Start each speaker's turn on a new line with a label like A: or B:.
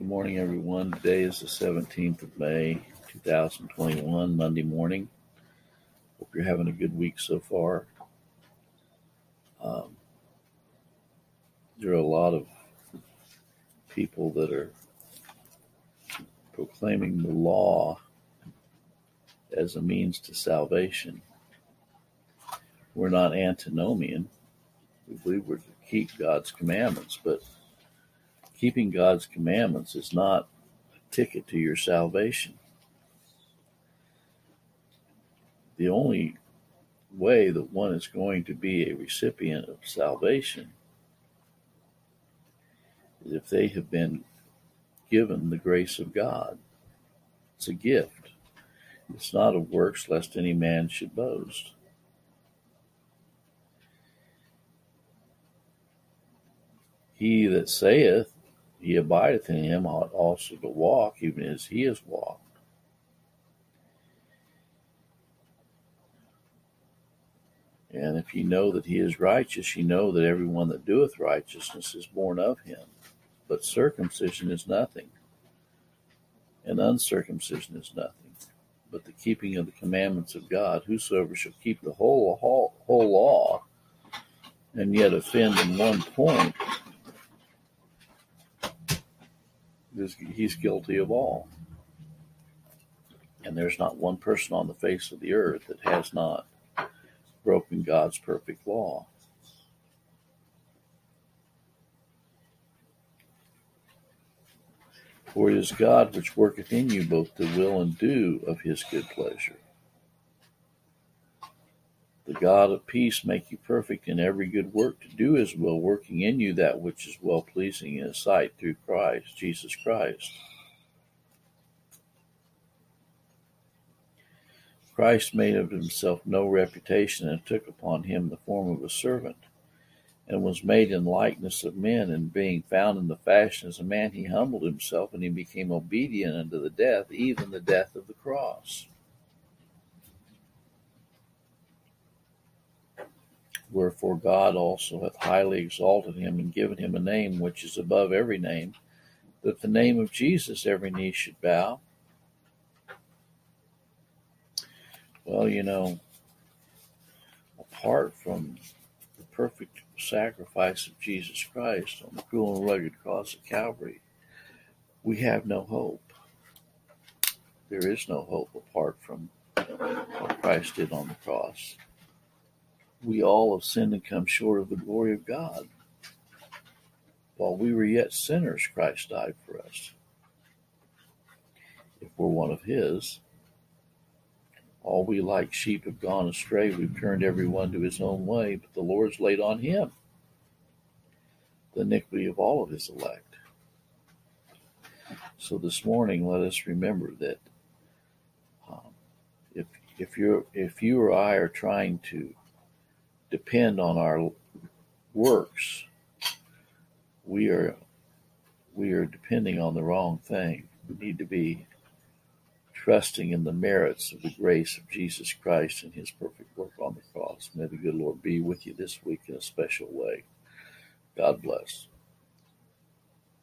A: Good morning, everyone. Today is the 17th of May, 2021, Monday morning. Hope you're having a good week so far. There are a lot of people that are proclaiming the law as a means to salvation. We're not antinomian. We believe we're to keep God's commandments, but keeping God's commandments is not a ticket to your salvation. The only way that one is going to be a recipient of salvation is if they have been given the grace of God. It's a gift. It's not of works, lest any man should boast. He that saith he abideth in him ought also to walk, even as he has walked. And if ye know that he is righteous, ye know that every one that doeth righteousness is born of him. But circumcision is nothing, and uncircumcision is nothing, but the keeping of the commandments of God. Whosoever shall keep the whole law, and yet offend in one point, he's guilty of all. And there's not one person on the face of the earth that has not broken God's perfect law. For it is God which worketh in you both to will and do of his good pleasure. The God of peace make you perfect in every good work to do his will, working in you that which is well-pleasing in his sight through Christ, Jesus Christ. Christ made of himself no reputation, and took upon him the form of a servant, and was made in likeness of men, and being found in the fashion as a man, he humbled himself, and he became obedient unto the death, even the death of the cross. Wherefore God also hath highly exalted him, and given him a name which is above every name, that the name of Jesus every knee should bow. Well, apart from the perfect sacrifice of Jesus Christ on the cruel and rugged cross of Calvary, we have no hope. There is no hope apart from what Christ did on the cross. We all have sinned and come short of the glory of God. While we were yet sinners, Christ died for us. If we're one of his, all we like sheep have gone astray. We've turned every one to his own way, but the Lord's laid on him the iniquity of all of his elect. So this morning, let us remember that if you or I are trying to depend on our works, we are depending on the wrong thing. We need to be trusting in the merits of the grace of Jesus Christ and his perfect work on the cross. May the good Lord be with you this week in a special way. God bless.